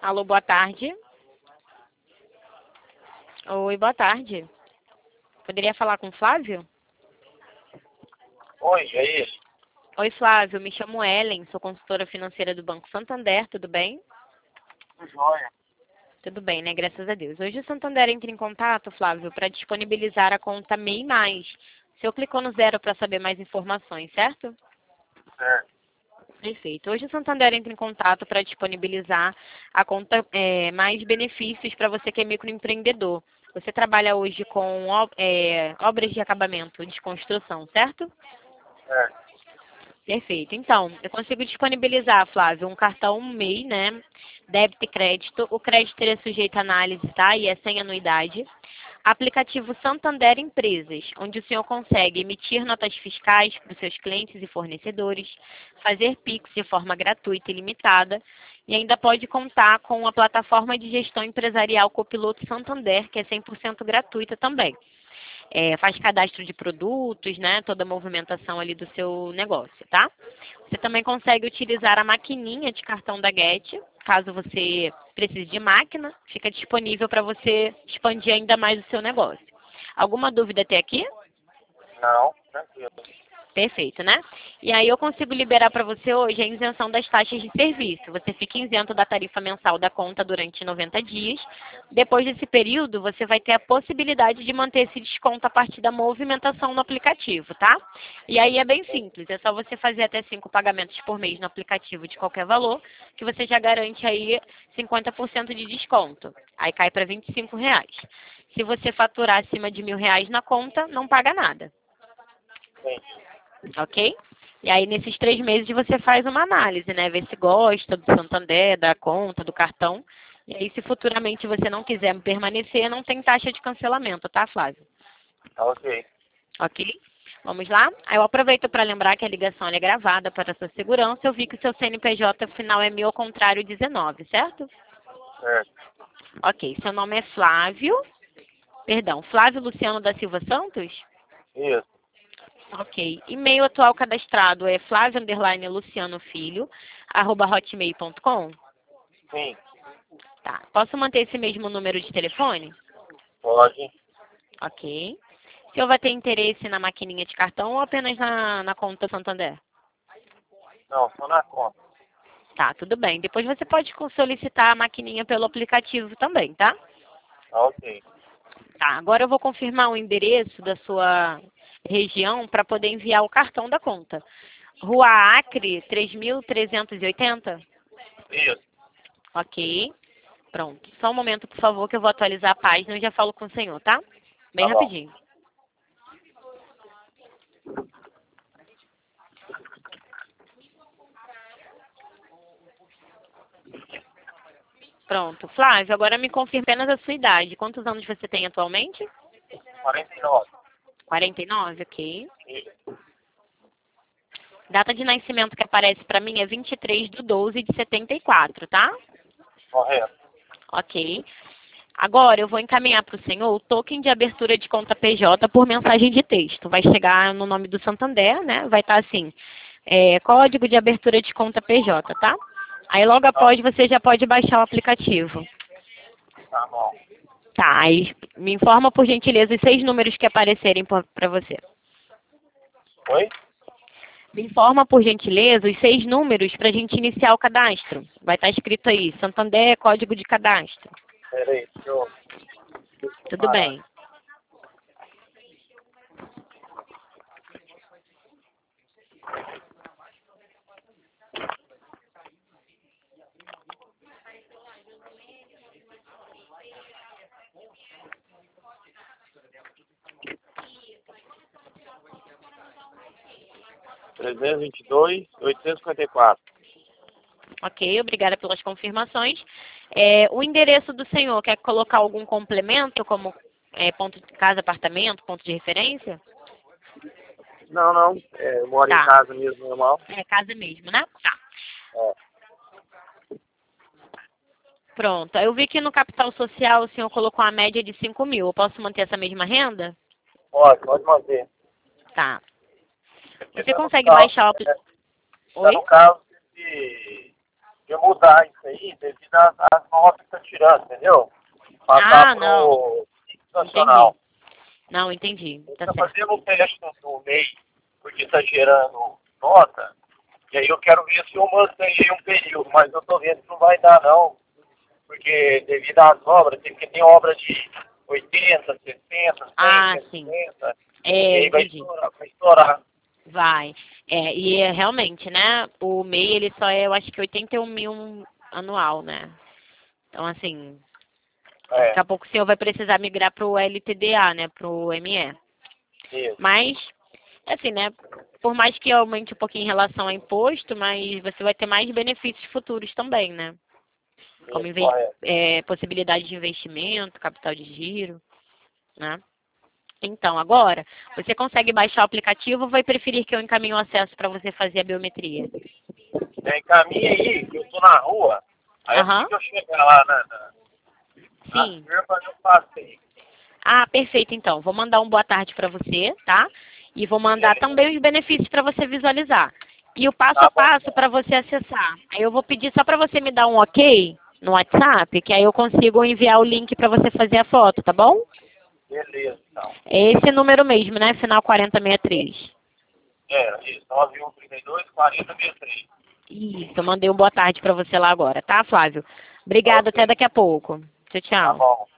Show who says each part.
Speaker 1: Alô, boa tarde. Oi, boa tarde. Poderia falar com o Flávio?
Speaker 2: Oi, é isso.
Speaker 1: Oi, Flávio. Me chamo Ellen, sou consultora financeira do Banco Santander. Tudo bem?
Speaker 2: Tudo jóia.
Speaker 1: Tudo bem, né? Graças a Deus. Hoje o Santander entra em contato, Flávio, para disponibilizar a conta MEI Mais. O senhor clicou no 0 para saber mais informações, certo?
Speaker 2: Certo.
Speaker 1: Perfeito. Hoje o Santander entra em contato para disponibilizar a conta mais benefícios para você que é microempreendedor. Você trabalha hoje com obras de acabamento de construção, certo?
Speaker 2: Certo.
Speaker 1: Perfeito. Então, eu consigo disponibilizar, Flávio, um cartão MEI, né? Débito e crédito. O crédito é sujeito à análise, tá? E é sem anuidade. Aplicativo Santander Empresas, onde o senhor consegue emitir notas fiscais para os seus clientes e fornecedores, fazer Pix de forma gratuita e limitada, e ainda pode contar com a plataforma de gestão empresarial Copiloto Santander, que é 100% gratuita também. Faz cadastro de produtos, né? Toda a movimentação ali do seu negócio, tá? Você também consegue utilizar a maquininha de cartão da Get, caso você precise de máquina, fica disponível para você expandir ainda mais o seu negócio. Alguma dúvida até aqui?
Speaker 2: Não, tranquilo.
Speaker 1: Perfeito, né? E aí eu consigo liberar para você hoje a isenção das taxas de serviço. Você fica isento da tarifa mensal da conta durante 90 dias. Depois desse período, você vai ter a possibilidade de manter esse desconto a partir da movimentação no aplicativo, tá? E aí é bem simples, é só você fazer até 5 pagamentos por mês no aplicativo de qualquer valor, que você já garante aí 50% de desconto. Aí cai para R$ 25. Se você faturar acima de R$ 1.000 na conta, não paga nada.
Speaker 2: Sim.
Speaker 1: Ok? E aí, nesses 3 meses, você faz uma análise, né? Ver se gosta do Santander, da conta, do cartão. E aí, se futuramente você não quiser permanecer, não tem taxa de cancelamento, tá, Flávio?
Speaker 2: Tá ok.
Speaker 1: Ok? Vamos lá? Aí eu aproveito para lembrar que a ligação é gravada para a sua segurança. Eu vi que o seu CNPJ final é 1000 ao contrário 19, certo?
Speaker 2: Certo.
Speaker 1: Ok. Seu nome é Flávio. Perdão, Flávio Luciano da Silva Santos?
Speaker 2: Isso.
Speaker 1: Ok. E-mail atual cadastrado é flavio_luciano_filho@hotmail.com.
Speaker 2: Sim.
Speaker 1: Tá. Posso manter esse mesmo número de telefone?
Speaker 2: Pode.
Speaker 1: Ok. O senhor vai ter interesse na maquininha de cartão ou apenas na conta Santander?
Speaker 2: Não, só na conta.
Speaker 1: Tá, tudo bem. Depois você pode solicitar a maquininha pelo aplicativo também, tá?
Speaker 2: Tá ok.
Speaker 1: Tá, agora eu vou confirmar o endereço da sua região para poder enviar o cartão da conta. Rua Acre, 3380?
Speaker 2: Isso.
Speaker 1: Ok. Pronto. Só um momento, por favor, que eu vou atualizar a página e já falo com o senhor, tá? Bem
Speaker 2: Tá bom.
Speaker 1: rapidinho. Pronto. Flávio, agora me confirme apenas a sua idade. Quantos anos você tem atualmente?
Speaker 2: 49.
Speaker 1: 49, ok.
Speaker 2: Isso.
Speaker 1: Data de nascimento que aparece para mim é 23/12/74, tá?
Speaker 2: Correto.
Speaker 1: Ok. Agora eu vou encaminhar para o senhor o token de abertura de conta PJ por mensagem de texto. Vai chegar no nome do Santander, né? Vai estar assim, código de abertura de conta PJ, tá? Aí logo
Speaker 2: Tá,
Speaker 1: após você já pode baixar o aplicativo.
Speaker 2: tá bom.
Speaker 1: Tá, aí me informa por gentileza os 6 números que aparecerem para você.
Speaker 2: Oi?
Speaker 1: Me informa por gentileza os 6 números para a gente iniciar o cadastro. Vai estar escrito aí, Santander, código de cadastro.
Speaker 2: Peraí, deixa eu
Speaker 1: Tudo
Speaker 2: parar.
Speaker 1: bem.
Speaker 2: Trezentos e vinte e dois, 854.
Speaker 1: Ok, obrigada pelas confirmações. O endereço do senhor, quer colocar algum complemento, como ponto de casa, apartamento, ponto de referência?
Speaker 2: Não, não. Eu moro em
Speaker 1: Tá,
Speaker 2: casa mesmo, normal.
Speaker 1: é casa mesmo, né? Tá.
Speaker 2: É.
Speaker 1: Pronto, eu vi que no capital social o senhor colocou a média de 5.000. Eu posso manter essa mesma renda?
Speaker 2: Pode manter.
Speaker 1: Tá. Você
Speaker 2: Tá no
Speaker 1: consegue
Speaker 2: caso,
Speaker 1: baixar o aplicativo?
Speaker 2: tá
Speaker 1: Oi?
Speaker 2: no caso de podia mudar isso aí devido às notas que está tirando, entendeu? Passar
Speaker 1: não.
Speaker 2: pro nacional.
Speaker 1: Não, entendi. Tá
Speaker 2: Está
Speaker 1: certo.
Speaker 2: fazendo um teste no MEI, porque está gerando nota, e aí eu quero ver se eu mantenho aí um período, mas eu estou vendo que não vai dar não, porque devido às obras, tem obra de 80, 60, 100,
Speaker 1: Sim.
Speaker 2: 150, e
Speaker 1: É,
Speaker 2: aí vai
Speaker 1: entendi.
Speaker 2: estourar.
Speaker 1: Vai. Realmente, né? O MEI, ele só é, eu acho que 81 mil anual, né? Então, assim, daqui
Speaker 2: É,
Speaker 1: a pouco o senhor vai precisar migrar para o LTDA, né? Para o ME.
Speaker 2: isso,
Speaker 1: Mas, assim, né? Por mais que aumente um pouquinho em relação ao imposto, mas você vai ter mais benefícios futuros também, né? Como
Speaker 2: correto.
Speaker 1: possibilidade de investimento, capital de giro, né? Então, agora, você consegue baixar o aplicativo ou vai preferir que eu encaminhe o acesso para você fazer a biometria?
Speaker 2: Encaminha aí, que eu tô na rua, aí assim
Speaker 1: Aham,
Speaker 2: que eu chegar lá na
Speaker 1: sim.
Speaker 2: firma, eu passei.
Speaker 1: Ah, perfeito, então. Vou mandar um boa tarde para você, tá? E vou mandar
Speaker 2: Beleza.
Speaker 1: também os benefícios para você visualizar. E o passo a
Speaker 2: Tá bom,
Speaker 1: passo para você acessar. Aí eu vou pedir só para você me dar um ok no WhatsApp, que aí eu consigo enviar o link para você fazer a foto, tá bom?
Speaker 2: beleza, então.
Speaker 1: É esse número mesmo, né? Final 4063.
Speaker 2: Isso, 9132 4063.
Speaker 1: Isso, eu mandei um boa tarde para você lá agora, tá, Flávio? Obrigado, até
Speaker 2: Ok,
Speaker 1: daqui a pouco. Tchau,
Speaker 2: tá
Speaker 1: tchau.
Speaker 2: bom.